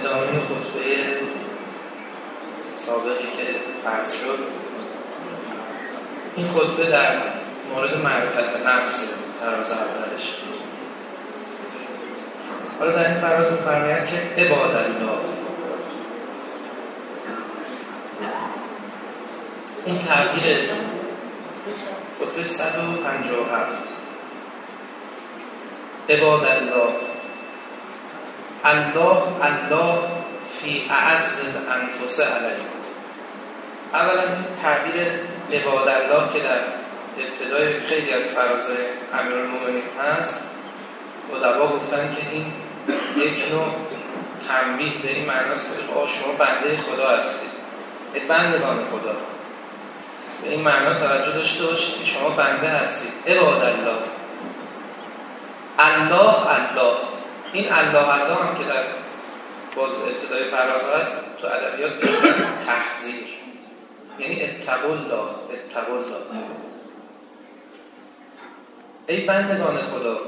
ادامه خطبه سابقی که عرض شد، این خطبه در مورد معرفت نفس فراز اولش. حالا در این فراز می‌فرماید که عبادالله، این تعبیر خطبه 157 عبادالله، الله فی اعز الانفس علیکم. اولا تعبیر عبادالله که در ابتدای خیلی از فراز امیرالمومنین هست، ادبا گفتن که این یک نوع تنبیه به این معناست که شما بنده خدا هستید، بندگان خدا. به این معنا توجه داشته باشید که شما بنده هستید. عبادالله، الله، این الله هم که در باز ابتدای فراز هست تو ادبیات تحذیر، یعنی اتقوا الله. ای بندگان خدا،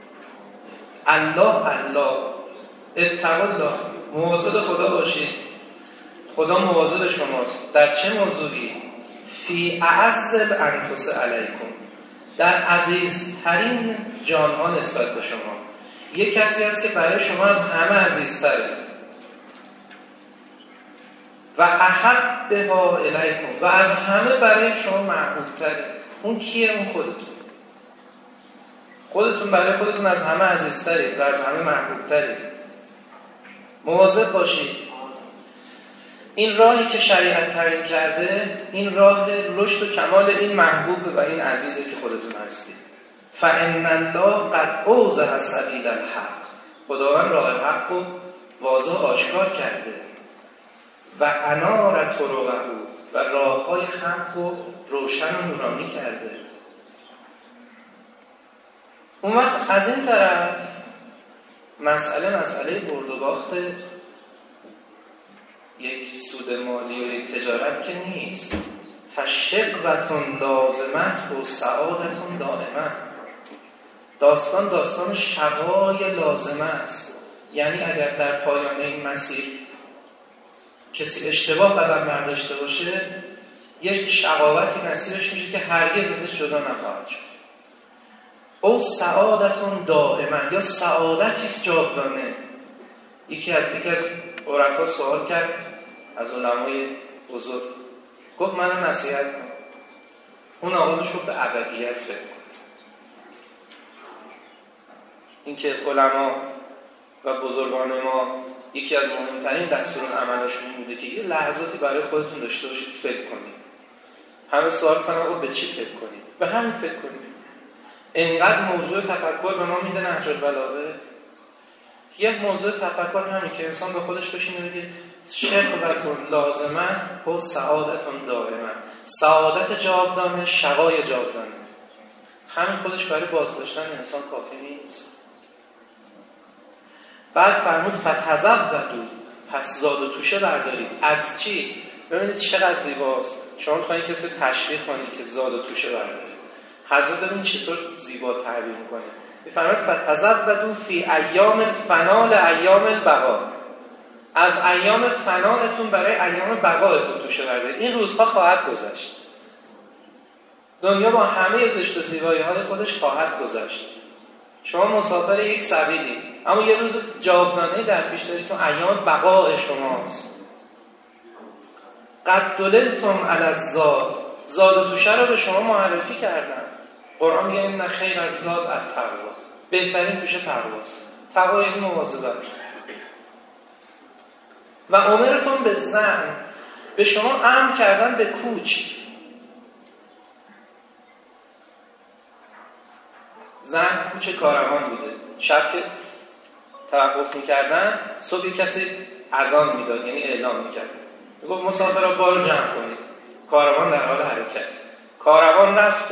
الله اتقوا الله، مواظب خدا باشید. خدا مواظب شماست. در چه موضوعی؟ فی اعز الانفس علیکم، در عزیزترین جانها نسبت به شما. یک کسی هست که برای شما از همه عزیزتره. و احبها الیکم، و از همه برای شما محبوبتره. اون کیه؟ اون خودتون برای خودتون از همه عزیزترید و از همه محبوبترید. مواظب باشید. این راهی که شریعت تعیین کرده، این راه رشد و کمال این محبوب و این عزیزه که خودتون هستید. فَإِنَّ اللَّهَ قَدْ أَوْضَحَ سَبِیلَ الْحَقِّ، خداوند راه حق رو واضح آشکار کرده. و أَنَارَ طُرُقَهُ، و راه‌های حق رو روشن و نورانی کرده. اون وقت از این طرف مسئله برد و باخت یک سود مالی و یک تجارت که نیست. فشقوة لازمه و سعادة دائمه. داستان شقای لازمه است. یعنی اگر در پایان این مسیر کسی اشتباه قدم برداشته باشه، یک شقاوتی مسیرش میشه که هرگز ازش جدا نخواهد شد. او سعادة دائمه، یا سعادتی جاودانه. یکی از عرفا سوال کرد از علمای بزرگ، گفت منو نصیحت کن. اون آقا شد به ابدیت فکر کن. این که علما و بزرگان ما یکی از مهمترین دستورالعملشون بوده که یه لحظاتی برای خودتون داشته باشید فکر کنید. همه سوال کنن آقا به چی فکر کنید؟ به همین فکر کنید. اینقدر موضوع تفکر به ما میده نهج البلاغه. یک موضوع تفکر همین که انسان به خودش بشینه بگه شقوة لازمه و سعادت دائمه، سعادت جاودانه، شقای جاودانه. همین خودش برای بازداشتن انسان کافی نیست. بعد فرمود فتزودوا، پس زاد و توشه بردارید. از چی؟ ببینید چقدر زیباست. شما می‌خواید کسی تشویق کنید که زاد و توشه بردارید. حضرت ببین چطور زیبا تعبیر می‌کنه. می‌فرماید فتزودوا فی ایام الفنا لایام البقا، از ایام فنایتون برای ایام بقایتون توشه بردارید. این روزها خواهد گذشت. دنیا با همه زشت و زیبایی‌های خودش خواهد گذشت. شما مسافر یک سبیلی، اما یه روز جاودانه در پیش دارید که ایام بقای شماست. قد دللتم علی الزاد، زاد و توشه رو به شما معرفی کردن. قرآن میگه این خیر از زاد التقوا، بهترین توشه تقواست. تقوا یعنی مواظبت. و امرتون به زن، به شما امر کردن به کوچ. زن کوچ کاروان بوده. شب که توقف میکردن، صبح کسی اذان میداد، یعنی اعلام میکرد، میگفت مسافرها بارو جمع کنید، کاروان در حال حرکت. کاروان رفت و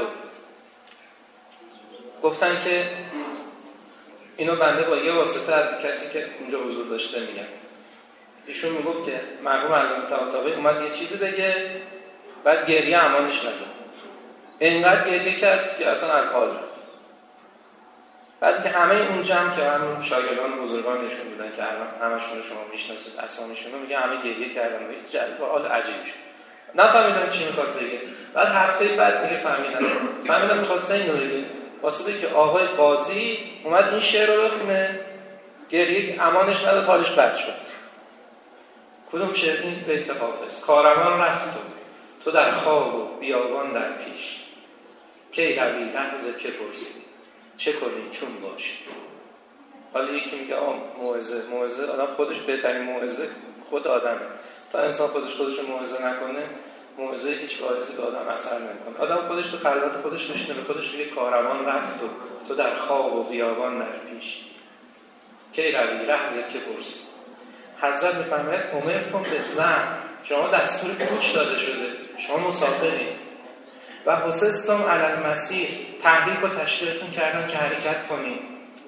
گفتن که اینو بنده با یه واسطه از کسی که اونجا حضور داشته میگم. ایشون میگفت که مرحوم علامه طباطبایی اومد یه چیزی بگه، بعد گریه امانش نداد. اینقدر گریه کرد که اصلا از حال رفت. بعد که همه اون جمع که همون شاگردان بزرگان نشون بودن که همشون رو شما میشناسید اسامیشون رو، میگه همه گریه کردن و جالب و حال عجیب شد. نفهمیدم چی میخواد بگه. بعد هفته بعد میگه فهمیدم میخواسته اینو بگه، واسه که آقای قاضی اومد این شعر رو بخونه، گریه امانش نداد، حالش بد شد. کدوم شعر؟ این بیت حافظ: کاروان رفت تو در خواب و بیابان در پیش، کی روی لحظه که پرسی چه کنی چون باشی. حالا یکی میگه موعظه آدم خودش بهترین موعظه خود آدمه. تا انسان خودش رو موعظه نکنه، موعظه هیچ واعظی به آدم اثر نمیکنه. آدم خودش تو خلوت خودش بشینه به خودش میگه کاروان رفت و تو در خواب و بیابان در پیش، کی روی لحظه که پرسی. حضرت میفرماید امرتم بالزحف، شما دستور کوچ داده شده، شما مسافرین. و حسستم علی المسیر، تحریک و تشویقتون کردن که حرکت کنید.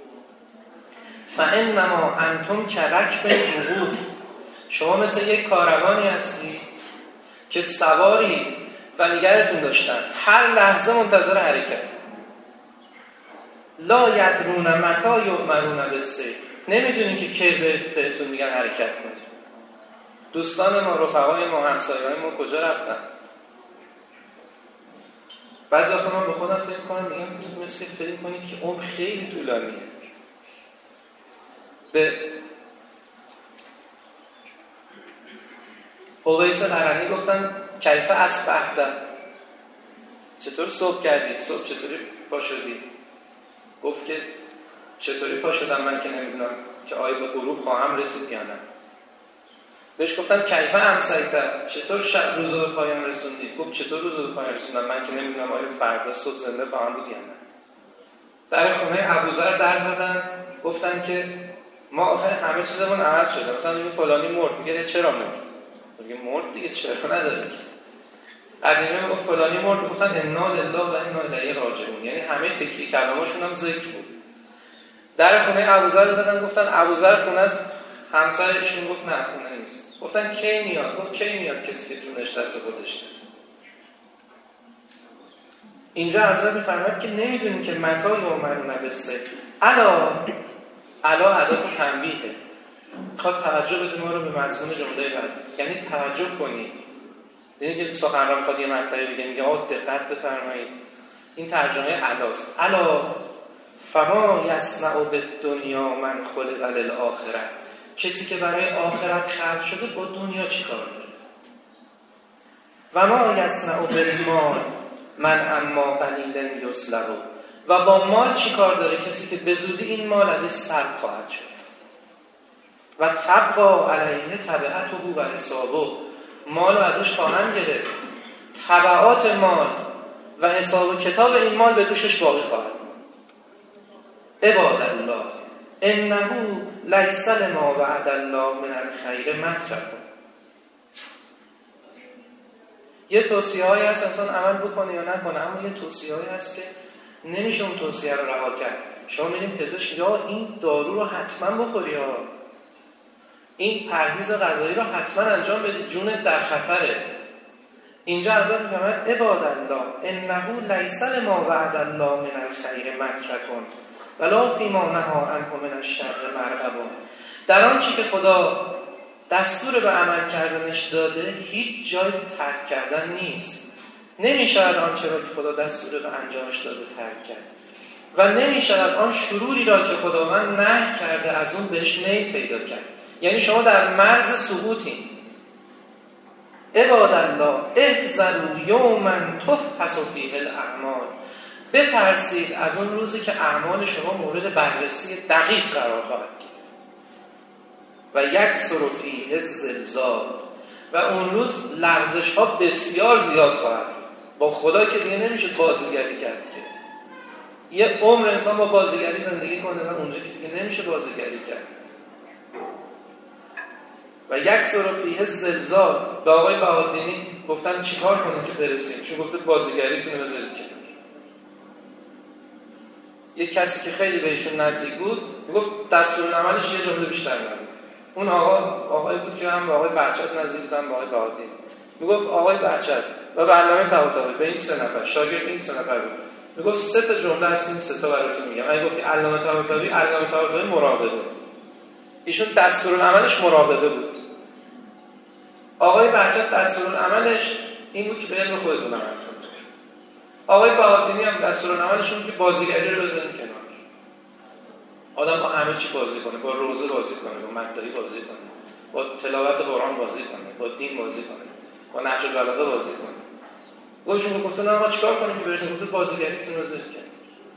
فانما انتم کرکب الوقوف، شما مثل یک کاروانی هستی که سواری و نگرتون داشتن، هر لحظه منتظر حرکت. لا یدرون متی یؤمرون بالسیر، نمیدونین که کی بهتون میگن حرکت کنید. دوستان ما، رفقای ما، همسایه‌های ما کجا رفتن؟ بعضی وقتا من به خودم فکر کنم میگم تو مثل فکر کنی که عمر خیلی طولانیه. به اویس قرنی گفتن کیف اصبحت، چطور صبح کردی؟ صبح چطوری پا شدی؟ گفت که چطوری پا شدم من که نمیدونم که آیا به غروب خواهم رسید یا نه. بهش گفتن کیف امسیت، چطور شب روز به پایان رسوندی؟ گفت چطور روز به پایان رسوندم من که نمیدونم آیا فردا صبح زنده خواهم بود یا نه. در خونه ابوذر در زدن، گفتن که ما آخر همه چیزمون عوض شده، مثلا میگه فلانی مرد، میگه چرا مرد؟ میگه مرد دیگه، چرا نداره. قدیمی میگه فلانی مرد، گفتن انا لله و انا الیه راجعون، یعنی همه تکیه کلامشون هم ذکر بود. در خونه ابوذر زدن، گفتن ابوذر خونه است، همسرشون گفت نه خونه نیست. گفتن کی میاد؟ گفت کی میاد کسی که جونش دست خودش نیست. اینجا حضرت میفرماید که نمیدونیم که متی یؤمرون بالسیر. الا ادات تنبیهه، میخواد توجه بده ما رو به مضمون جمله بعد، یعنی توجه کنید. دیدین که سخنران میخواد یه مطلبی بگه، میگه آقا دقت بفرمایید. این ترجمه الاست. الا فما یصنع بالدنیا من خلق للآخرة، کسی که برای آخرت خلق شده با دنیا چی کار داره؟ و ما یصنع بالمال من اما قلیلا یسلب، و با مال چی کار داره؟ کسی که به زودی این مال ازش سلب خواهد شد. و تبقا علیه تبعته و حسابه، مال رو ازش خواهند گرفت، تبعات مال و حساب و کتاب این مال به دوشش باقی خواهد. عباد الله انه لیس لما وعد الله من الخیر مترک. یه توصیه‌ای هست انسان عمل بکنه یا نکنه، اما یه توصیه‌ای هست که نمیشه اون توصیه رو رها کرد. شما میرین پزشک، یا این دارو رو حتما بخوری، یا این پرهیز غذایی رو حتما انجام بدید، جونت در خطره. اینجا حضرت میفرماید عباد الله انه لیس لما وعد الله من الخیر مترک ولا فیما نهی عنه من الشر مرغب. در آن چی که خدا دستور به عمل کردنش داده هیچ جای ترک کردن نیست. نمیشود آنچه را که خدا دستور به انجامش داده ترک کرد و نمیشود آن شروری را که خداوند نهی کرده از اون بهش میل پیدا کرد. یعنی شما در مرز سقوطین. عباد الله احذروا یوما تفحص فیه الاعمال، بترسید از اون روزی که اعمال شما مورد بررسی دقیق قرار خواهد گرفت. و یکثر فیه الزلزال، و اون روز لرزش ها بسیار زیاد خواهد. با خدا که دیگه نمیشه بازیگری کرد که یه عمر انسان با بازیگری زندگی کنه و اونجا که دیگه نمیشه بازیگری کرد. و یکثر فیه الزلزال، به آقای بهادینی گفتن چیکار کنیم که برسیم؟ چون گفته بازیگریتونه بذارید کنار. یک کسی که خیلی بهشون نزدیک بود میگفت دستورالعملش یه جمله بیشتر نبود. اون آقای بود که هم به آقای بهچت نزدیک بود، هم به آقای بهادینی. میگفت آقای بهچت و به علامه طباطبایی، به این سه نفر شاگرد این سه نفر بود، میگفت 3 تا جمله هست، این 3 تا براتون میگم. اگه گفتی علامه طباطبایی مراقبه، ایشون دستورالعملش مراقبه بود. آقای بهجت دستورالعملش این بود که به علم خودتون عمل کنید. آقای بهادینی هم دستورالعملشون که بازیگری رو بزنید کنار. آدم با همه چی بازی کنه، با روزه بازی کنه، با مقداری بازی کنه، با تلاوت قرآن بازی کنه، با دین بازی کنه، با نهج البلاغه بازی کنه. خودشون گفتن آقا چیکار کنیم که برسیم؟ گفتن بازیگریتون رو ذکر کنید.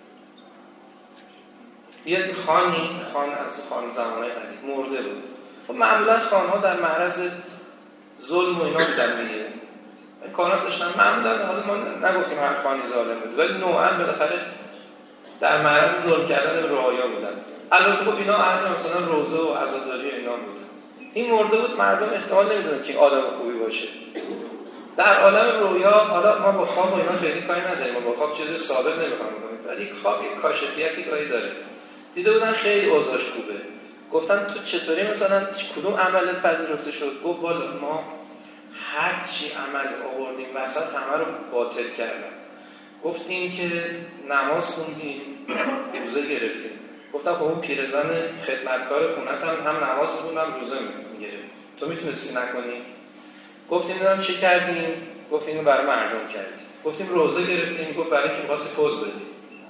یه خان از خان زمانه قدیم مرده بود. خب معمولا خان‌ها در معرض ظلم و اینا بودن دیگه. امکانات داشتن معمولا، حالا ما نگفتیم هر خانی ظالم بود، ولی نوعا بالاخره در معرض ظلم کردن رعایا بودن. البته خب اینا اهل مثلا روزه و عزاداری و اینا بودن. این مرده بود، مردم احتمال نمیدونن که آدم خوبی باشه. در عالم رویا، حالا ما با خواب و اینا خیلی کاری نداریم، ما با خواب چیزی ثابت نمی‌خوایم بکنیم، ولی خواب یک کاشفیتی گاهی داره. دیده بودن خیلی اوضاعش خوبه، گفتن تو چطوری مثلا کدوم عملت پذیرفته شد؟ گفت والا ما هر چی عمل آوردیم وسط همه رو باطل کردن. گفتیم که نماز خوندیم، روزه گرفتیم. گفتم خب اون پیرزن خدمتکار خونت هم نماز می‌خوند هم روزه می‌گرفت، تو میتونستی نکنی؟ گفتیم دیدم چی کردیم؟ گفتیم اینو برای مردم کردیم. گفتیم روزه گرفتیم، گفت برای کی می‌خواستی پوز بدی؟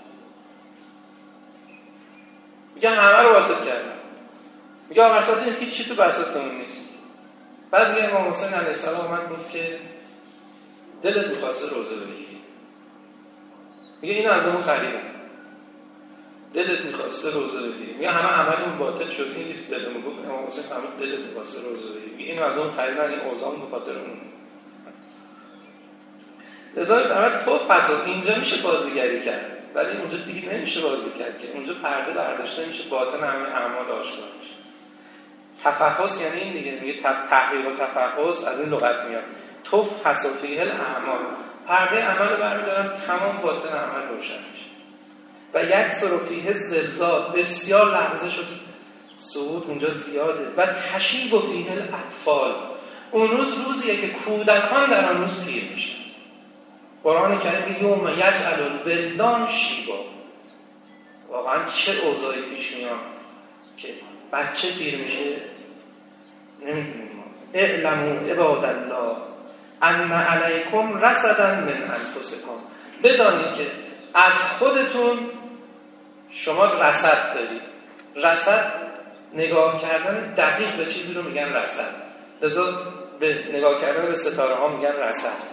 میگه همه رو باطل کردن. میگه آقا اصلا هیچ چی تو بساطمون نیست. بعد میگه امام حسین علیه السلام اومد گفت که دلت می‌خواسته روزه بگیری. میگه اینو از اون خریدم. دلت می‌خواسته روزه بگیری. میگه همه عملمون باطل شد، این دلمون گفت امام حسین فهمید دلت می‌خواسته روزه بگیری. میگه اینو از اون خریدن، این اوضاع به خاطر اون. لذا تو فساد اینجا میشه بازیگری کرد، ولی اونجا دیگه نمیشه بازی کرد که اونجا پرده برداشته میشه، باطن همه اعمال آشکار میشه. تفحص یعنی این دیگه، میگه تحقیق و تفحص از این لغت میاد. تفحص فیه الاعمال، پرده عمل برمی‌دارن، تمام باطن عمل روشن میشه. و یکسر فیه زلزال، بسیار لرزش و صعود اونجا زیاده. و تشیب فیه الاطفال، اون روز روزیه که کودکان در اون روز پیر میشن. قرآن کریم یوم یجعل الولدان شیبا، واقعا چه اوضاعی پیش میاد که بچه پیر میشه. نمیدونیم ما. اعلموا عباد الله ان علیکم رصدا من انفسکم، بدانید که از خودتون شما رصد دارید. رصد نگاه کردن دقیق به چیزی رو میگن رصد، لذا به نگاه کردن به ستاره ها میگن رصد.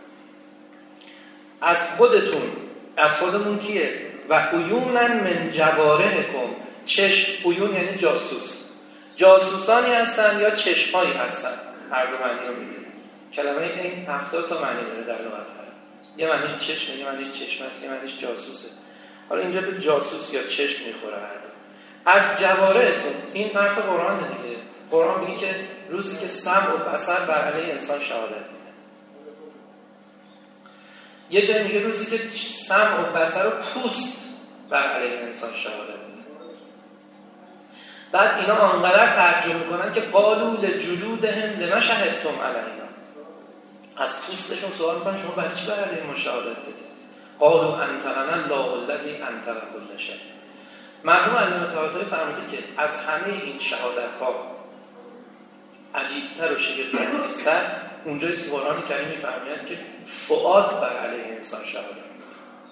از خودتون، از خودمون کیه؟ و عیونا من جوارحکم، چشم، عیون یعنی جاسوس، جاسوسانی هستن یا چشمایی هستن، هر دو معنی رو میده. کلمه این 70 تا معنی داره در لغت عرب. یه معنیش چشم، یه معنیش چشم است، یه معنیش جاسوسه. حالا اینجا به جاسوس یا چشم میخوره هر دو. از جوارحتون، این حرف قرآن دیگه. قرآن میگه که روزی که سمع و بصر بر علیه انسان شهادت میده. یه جایی میگه روزی که سمع و بصر و پوست بر علیه انسان شهادت میده. بعد اینا آنقدر تعجب میکنن که قالوا لجلودهم لما شهدتم علینا، از پوستشون سوال میکنن شما برای چی بر علیه ما شهادت دادید؟ قالوا انطقنا الله الذی انطق کل شیء. مرحوم علامه طباطبایی فرموده که از همه این شهادت ها عجیبتر و شگفت‌انگیزتر اونجایی که قرآن کریم می‌فرماید که فؤاد بر علیه انسان شهادت می‌ده.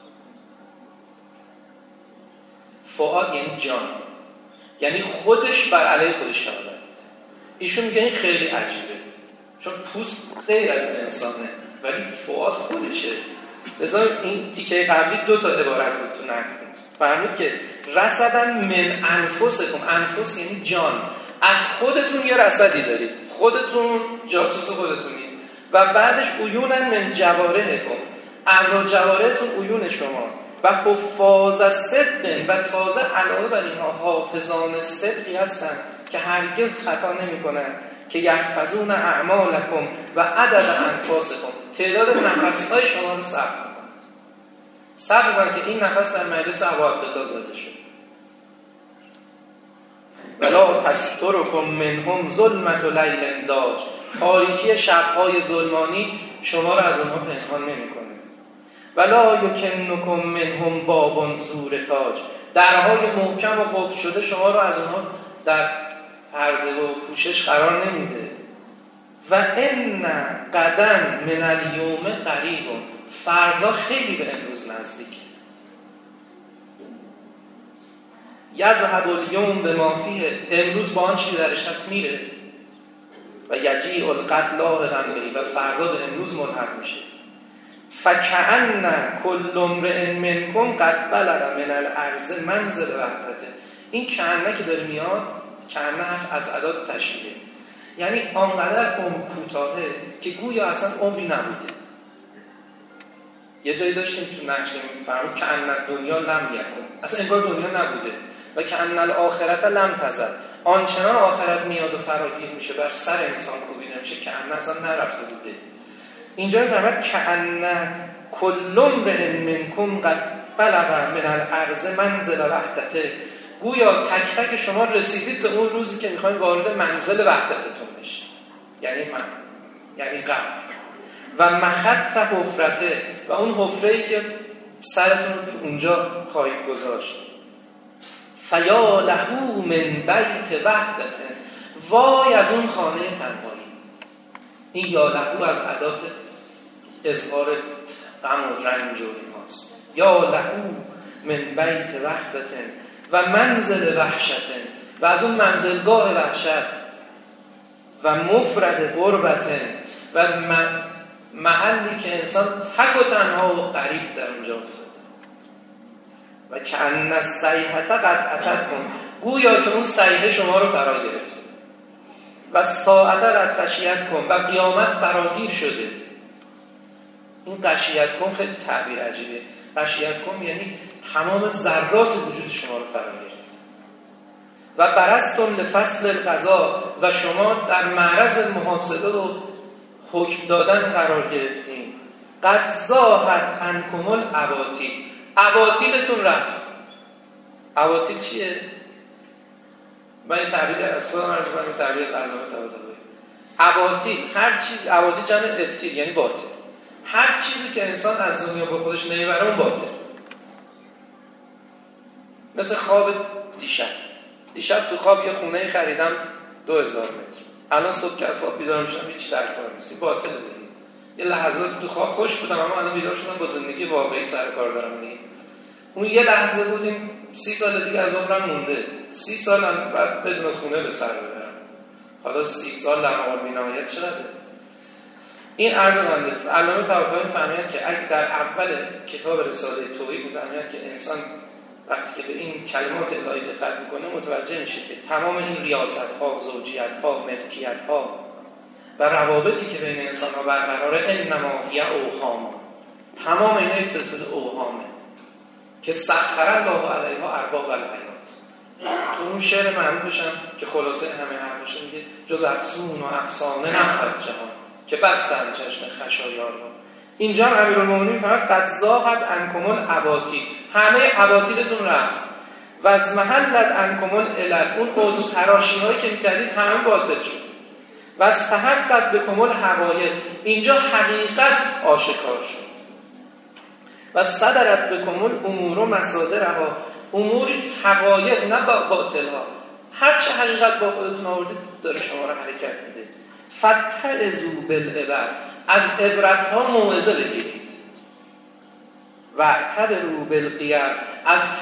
فؤاد یعنی جان، یعنی خودش بر علیه خودش شهادت می‌ده. ایشون میگه این خیلی عجیبه، چون پوست غیر از انسانه ولی فؤاد خودشه. لذا این تیکه قبلی 2 تا عبارت بود تو نقد فرمود که رصدا من انفسکم، انفس یعنی جان، از خودتون یه رصدی دارید، خودتون جاسوس خودتونید. و بعدش عیونا من جوارحکم، اعضا جوارحتون عیون شما. و حفاظ صدق، و تازه علاوه بر اینها حافظان صدقی هستن که هرگز خطا نمی‌کنن، که یحفظون اعمالکم و عدد انفاسکم، تعداد نفس‌های شما رو ثبت می‌کنن. ثبت کنن که این نفس در مجلس ابو عبدالله زده شد. ولا تسترکم منهم ظلمت لیل داج، تاریکی شب‌های ظلمانی شما رو از اونها پنهان نمی‌کنه. ولا یکنکم منهم باب زور تاج، درهای محکم و قفل شده شما رو از اونها در پرده و پوشش قرار نمیده. و ان غدا من الیوم قریب، فردا خیلی به امروز نزدیک. یذهب الیوم بما فیه، امروز با آن چیزی درش هست میره. و یجیء الغد لاحقا به، و فردا به امروز ملحق میشه. فکأن کل امرئ منکم قد بلغ من الارض منزل وحدته. این کأنه که داره میاد، کأنه از ادات تشبیه، یعنی آنقدر عمر کوتاهه که گویا اصلا عمری نبوده. یه جایی داشتیم تو نشر میفرمود کأن دنیا لم یکن، اصلا انگار دنیا نبوده. و کأن الاخرة لم تزل، آنچنان آخرت میاد و فراگیر میشه بر سر انسان کوبیده میشه کأن اصلا نرفته بوده. اینجا میفرماد کأن کل امرئ منکم قد بلغ من الارض منزل وحدته، گویا تک تک شما رسیدید به اون روزی که میخواین وارد منزل وحدتتون بشید، یعنی قبر. و مخط حفرته، و اون حفره‌ای که سرتون رو اونجا خواهید گذاشت. فیا له من بیت وحدته، وای از اون خانه تنهایی. این یا له از ادات اظهار غم و رنج و ایناست. یا له من بیت وحدته و منزل وحشته، و از اون منزلگاه وحشت. و مفرد غربته، و محلی که انسان تک و تنها و غریب در اونجا افتاده. و کأن الصیحة قد اتتکم، گویا که اون صیحه شما رو فرا گرفته. و ساعت قد غشیتکم، و قیامت فراگیر شده. این غشیتکم خیلی تعبیر عجیبه. غشیتکم یعنی تمام ذرات وجود شما رو فرا گرفته. و برستم لفصل القضا، و شما در معرض محاسبه و حکم دادن قرار گرفتیم. قد زاهد عنکم الاباطیل، اباطیلتون رفت. اباطیل چیه؟ من این تعبیر از خودم عرض کنم، این تعبیر از علامه طباطبایی. اباطیل هر چیز، اباطیل جمع ابطیل یعنی باطل، هر چیزی که انسان از دنیا با خودش نمیبره اون باطل. مثل خواب دیشب تو خواب یه خونه خریدم 2000 متر، الان صبح که از خواب بیدار میشم هیچ در کار نیست، باطل دیگه. یه لحظات تو خواب خوش بودم اما الان بیدار شدم با زندگی واقعی سر کار دارم دیگه. اون یه لحظه بودیم 30 سال دیگه از عمرم مونده، 30 سال هم بعد بدون خونه به سر ببرم، حالا 30 سال لمحال بی‌نهایت چقدره. این عرض بنده علامه طباطبایی فهمید که اگه در اول کتاب رساله توحید می‌فهمید که انسان وقتی که به این کلمات الهی دقت میکنه متوجه میشه که تمام این ریاست‌ها، زوجیت‌ها، ملکیت‌ها و روابطی که بین انسان‌ها برقراره انما هی اوهام، تمام اینا یک سلسله اوهامه که سخر الله علیها ارباب الحیات. تو اون شعر معروفش هم که خلاصه همه حرفش میگه جز افسون و افسانه نبود جهان که بستن چشم خشایار رو. اینجا امیرالمومنین فقط قد زاغت عنکم الاباطیل، همه اباطیلتون رفت. و از محلت عنکم العلل، اون عضو تراشی‌هایی که می‌کردید همه باطل شد. و از تحقق بکم الحقایق، اینجا حقیقت آشکار شد. و صدرت بکم الامور و مصادرها، امور حقایق نه باطل‌ها، هر چه حقیقت با خودتون آوردید داره شما رو حرکت میده. فتعظوا بالعبر، از عبرت‌ها موعظه بگیرید. و اعتبروا بالغیر، از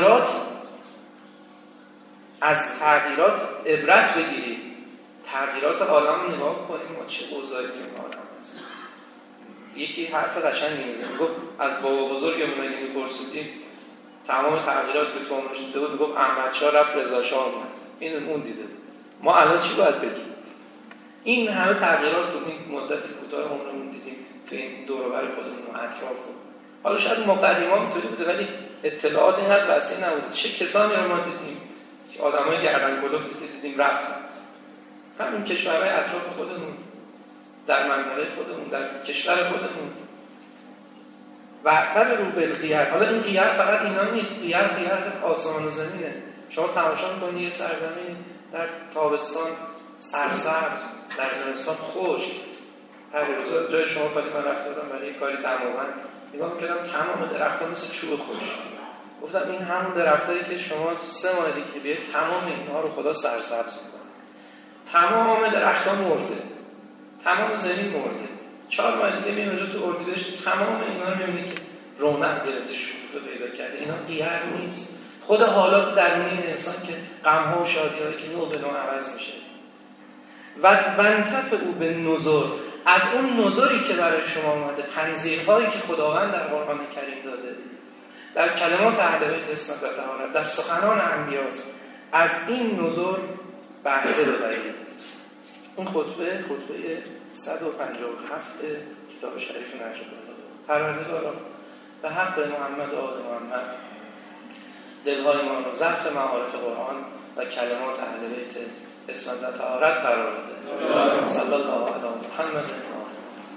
تغییرات عبرت بگیرید. تغییرات عالم نگاه کنیم ما چه اوضاعی که عالم هست. یکی حرف قشنگی میزنه، گفت از بابا بزرگمون اگه میپرسیدیم تمام تغییرات که تو عمرش دیده بود، گفت احمد شاه رفت رضا شاه اومد، این اون دیده. ما الان چی باید بگیم؟ این همه تغییرات تو این مدت کوتاه عمرمون دیدیم تو این دور و بر خودمون و اطراف. حالا شاید مقدمات اینطوری بوده ولی اطلاعات اینقدر وسیع نبوده. چه کسانی رو ما دیدیم که آدمای گردن کلفتی که دیدیم رفتن. همین کشورهای اطراف خودمون، در منطقه خودمون، در کشور خودمون. و اعتبروا بالغیر، حالا این غیر فقط اینا نیست، غیر آسمان و زمینه. شما تماشا می‌کنید یه سرزمین در تابستان سرسبز، در زمستان خشک. هر روز جای شما خالی من رفتم برای کاری دماوند نگاه می‌کردم تمام درخت‌ها مثل چوب خشک. گفتم این همون درختایی که شما 3 ماه دیگه بیاید تمام اینها رو خدا سرسبز می‌کنه. تمام درخت‌ها مرده. تمام زمین مرده. 4 ماه دیگه میاد اونجا تو اردیبهشت تمام اینا رو می‌بینید که رونق گرفته، شکوفه پیدا کرده. اینا غیر نیست. خود حالات درونی انسان که غم‌ها و شادی‌هایی که نوع به نوع عوض میشه. و انتفع او به نذر، از اون نذری که برای شما اومده، تنزیل‌هایی که خداوند در قرآن کریم داده، در کلمات اهل بیت اسمت و طهارت، در سخنان انبیاست، از این نذر بهره ببرید. این خطبه 157 کتاب شریف نجم البلاغه. پروردگارا به حق محمد و آل محمد دلهای ما را ظرف معارف قرآن و کلمات اهل بیت اسمت و طهارت قرار بده. صلی الله علی محمد